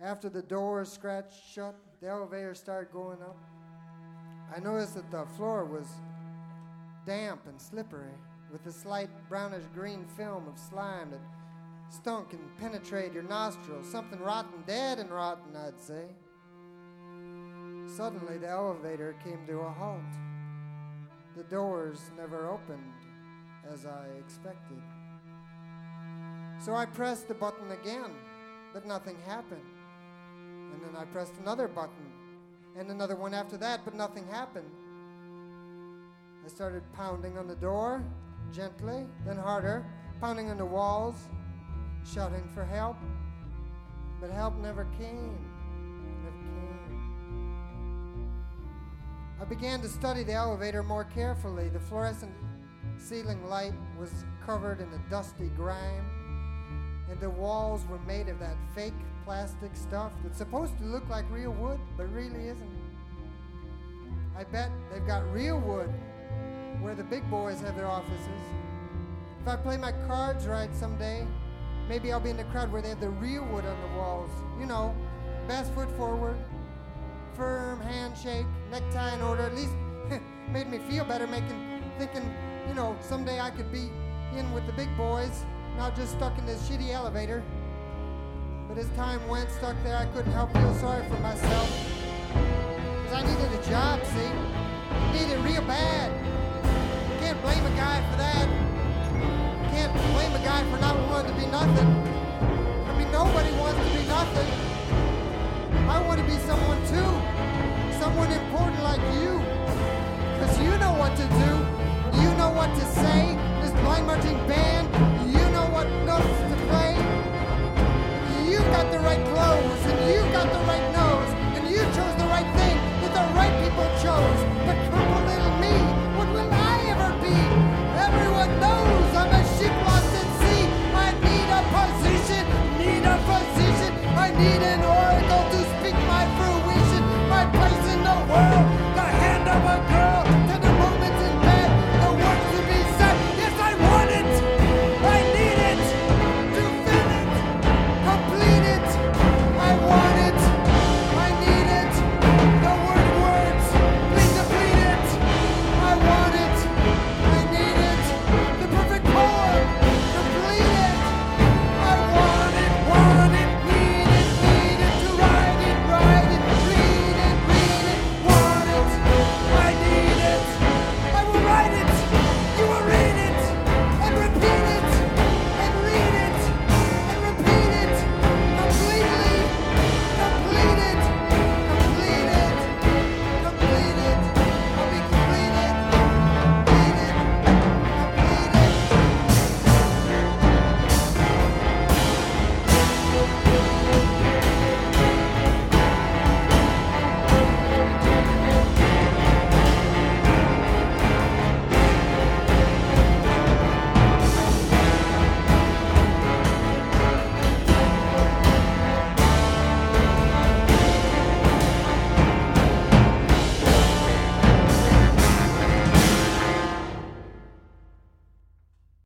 After the doors scratched shut, the elevator started going up. I noticed that the floor was damp and slippery, with a slight brownish-green film of slime that stunk and penetrated your nostrils. Something rotten, dead and rotten, I'd say. Suddenly, the elevator came to a halt. The doors never opened as I expected. So I pressed the button again, but nothing happened. And then I pressed another button, and another one after that, but nothing happened. I started pounding on the door, gently, then harder, pounding on the walls, shouting for help. But help never came. I began to study the elevator more carefully. The fluorescent ceiling light was covered in a dusty grime, and the walls were made of that fake plastic stuff that's supposed to look like real wood, but really isn't. I bet they've got real wood where the big boys have their offices. If I play my cards right someday, maybe I'll be in the crowd where they have the real wood on the walls. You know, best foot forward, firm handshake, necktie in order. At least made me feel better, thinking, you know, someday I could be in with the big boys, not just stuck in this shitty elevator. But as time went, stuck there, I couldn't help feel sorry for myself. Because I needed a job, see? Needed it real bad. Can't blame a guy for that. Can't blame a guy for not wanting to be nothing. I mean, nobody wants to be nothing. I want to be someone too. Someone important like you. Because you know what to do. You know what to say. This blind marching band